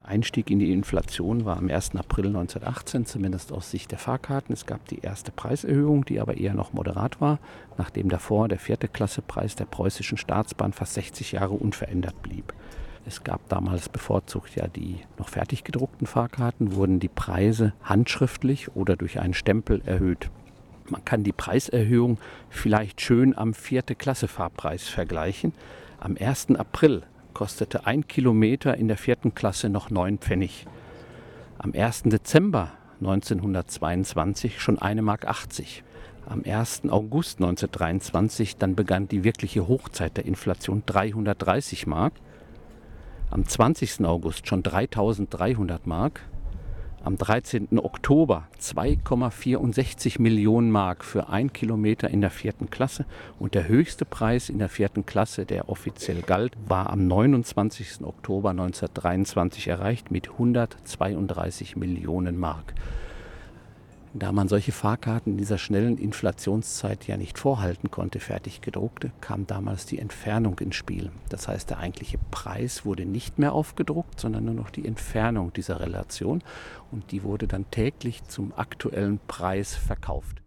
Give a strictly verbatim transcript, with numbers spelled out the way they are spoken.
Einstieg in die Inflation war am ersten April neunzehnhundertachtzehn, zumindest aus Sicht der Fahrkarten. Es gab die erste Preiserhöhung, die aber eher noch moderat war, nachdem davor der vierte Klasse-Preis der Preußischen Staatsbahn fast sechzig Jahre unverändert blieb. Es gab damals bevorzugt ja die noch fertig gedruckten Fahrkarten, wurden die Preise handschriftlich oder durch einen Stempel erhöht. Man kann die Preiserhöhung vielleicht schön am vierte Klasse-Fahrpreis vergleichen. Am ersten April kostete ein Kilometer in der vierten Klasse noch neun Pfennig. Am ersten Dezember neunzehnhundertzweiundzwanzig schon eine Mark achtzig. Am ersten August neunzehnhundertdreiundzwanzig dann begann die wirkliche Hochzeit der Inflation, dreihundertdreißig Mark. Am zwanzigsten August schon dreitausenddreihundert Mark. Am dreizehnten Oktober zwei Komma vierundsechzig Millionen Mark für ein Kilometer in der vierten Klasse. Und der höchste Preis in der vierten Klasse, der offiziell galt, war am neunundzwanzigsten Oktober neunzehnhundertdreiundzwanzig erreicht mit hundertzweiunddreißig Millionen Mark. Da man solche Fahrkarten in dieser schnellen Inflationszeit ja nicht vorhalten konnte, fertig gedruckte, kam damals die Entfernung ins Spiel. Das heißt, der eigentliche Preis wurde nicht mehr aufgedruckt, sondern nur noch die Entfernung dieser Relation. Und die wurde dann täglich zum aktuellen Preis verkauft.